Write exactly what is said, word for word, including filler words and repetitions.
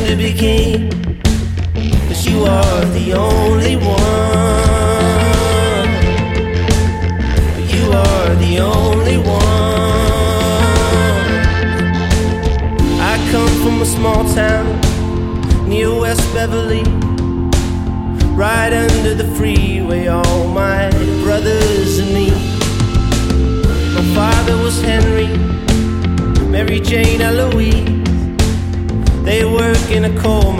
to be king, 'cause you are the only one. You are the only one. I come from a small town near West Beverly, right under the freeway, all my brothers and me. My father was Henry, Mary Jane, Eloise. They work in a coal mine.